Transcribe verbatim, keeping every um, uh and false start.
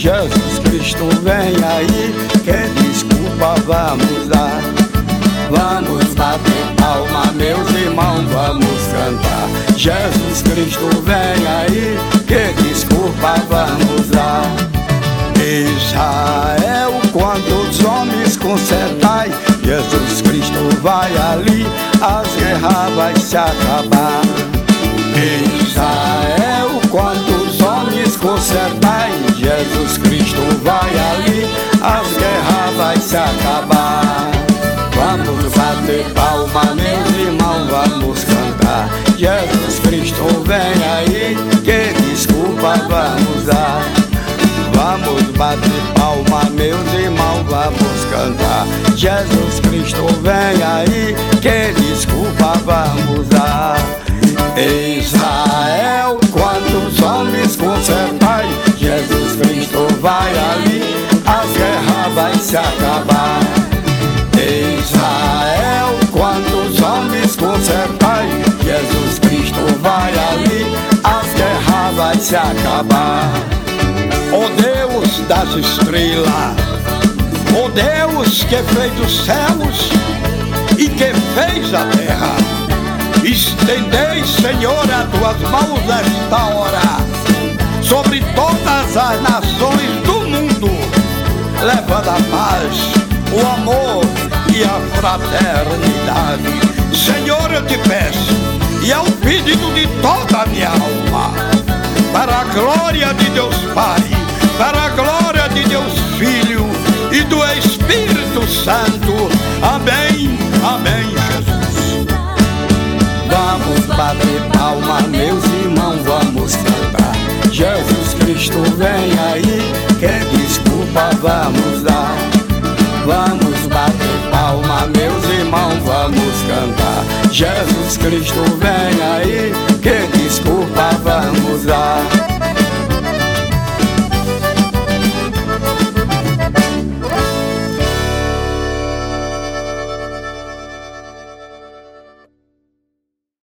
Jesus Cristo vem aí, que desculpa vamos dar. Vamos bater palma, meus irmãos, vamos cantar. Jesus Cristo vem aí, que desculpa vamos dar. Israel, quantos homens consertai, Jesus Cristo vai ali, as guerras vai se acabar. Israel, quantos homens consertai, Jesus Cristo vai ali, as guerras vai se acabar. Vamos bater palma, meus irmãos, vamos cantar. Jesus Cristo vem aí, que desculpa vamos dar. Vamos bater palma, meus irmãos, vamos cantar. Jesus Cristo vem aí, que desculpa vamos dar. Israel, quantos homens consertai, Jesus Cristo vai ali, as guerras vai se acabar. Israel, quantos homens consertai, Jesus Cristo vai ali, as guerras vai se acabar. Ó Deus das estrelas, ó Deus que fez os céus e que fez a terra, estendei, Senhor, as tuas mãos nesta hora sobre todas as nações do mundo, levando a paz, o amor e a fraternidade. Senhor, eu te peço, e é o pedido de toda a minha alma, para a glória de Deus Pai, para a glória de Deus Filho e do Espírito Santo. Amém, amém, Jesus. Vamos bater palma, meus irmãos, vamos cantar. Jesus Cristo vem aí, que desculpa vamos dar. Vamos bater palma, meus irmãos, vamos cantar. Jesus Cristo vem aí, que desculpa vamos dar.